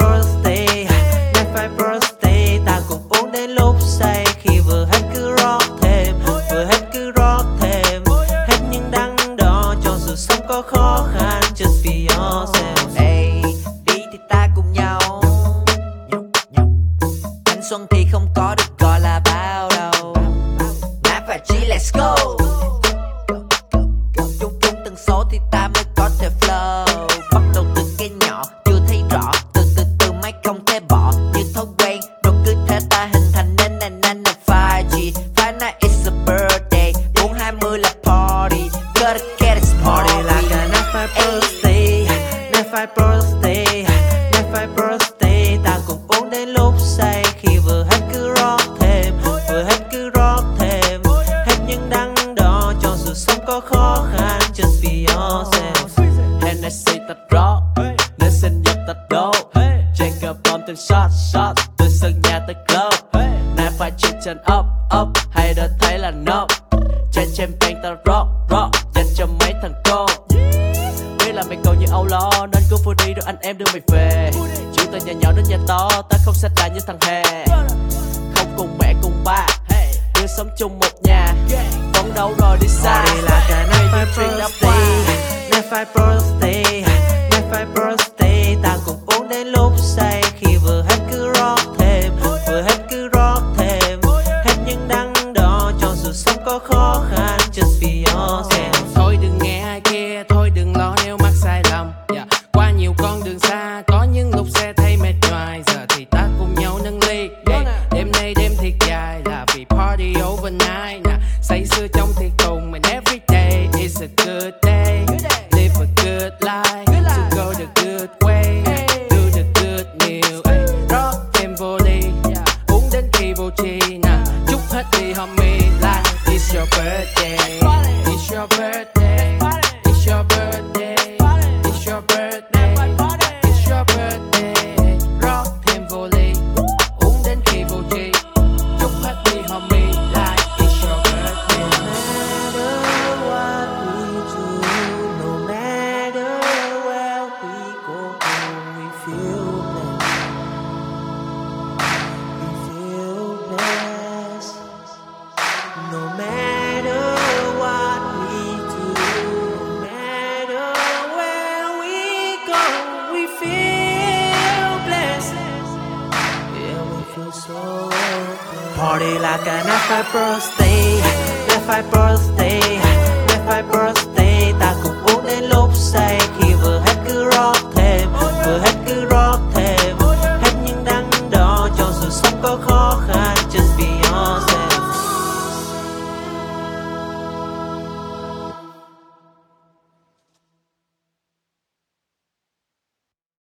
birthday, left my birthday. Ta cùng uống đến lúc say, khi vừa hết cứ rót thêm, vừa hết cứ rót thêm. Hết những đắng đo cho dù sống có khó khăn, just be yourself. Ey, đi thì ta cùng nhau. Thanh xuân thì không có được gọi là bao đâu. Nạp và G, let's go. Chung chung từng số thì ta mới có thể flow. Bắt đầu từ cái nhỏ, chưa thấy rõ. Từ từ từ máy không thể bỏ. Như thói quen, rồi cứ thế ta hình thành nên 5G. Five night is a birthday. 420 là party. Gotta get it Party party. like a left my birthday, left my birthday, left my birthday. Ta cùng uống đến lúc say, khi vừa hết cứ rót thêm, vừa hết cứ rót thêm. Hết những đắng đo cho dù sống có khó khăn, just be yourself. Hennessy ta rót, nên sinh nhật ta đổ. Jacob bomb từng shot, từ sân nhà tới club. Nãy phải chip chân up, hay đã thấy là no. Chén champagne ta rock, dành cho mấy thằng cô. Biết là mày còn như âu lo, nên cứ vui đi rồi anh em đưa mày về. Chuyện từ nhà nhỏ đến nhà to, ta không xa đà như thằng Hè. Không cùng mẹ cùng ba, nhưng sống chung một nhà. Phấn đấu rồi đi xa. Party like a left my birthday, left my birthday, left my birthday. Ta cùng uống đến lúc say, khi vừa hết cứ rót thêm, vừa hết cứ rót thêm. Hết những đắng đo cho dù sống có khó khăn, just be yourself. Thôi đừng nghe ai kia, thôi đừng lo nếu mắc sai lầm. Qua nhiều con đường xa, có những lúc xe thấy mệt nhoài. Giờ thì ta cùng nhau nâng ly. Đêm nay đêm thiệt dài là vì party overnight. Say sưa trong thiệt cùng and every day is a good day. Live a good life, to go the good way, do the good meal. Rót thêm vô ly, uống đến khi vô tri. Chúc hết đi homie like it's your birthday. It's your birthday. It's your birthday. It's your birthday. It's your birthday. Rót thêm vô ly, uống đến khi vô tri. Chúc hết đi homie like it's your birthday. No matter where we go, we feel blessed. No matter what we do, no matter where we go, we feel blessed. Yeah, we feel so blessed. Party like a left my birthday, left my birthday, left my birthday.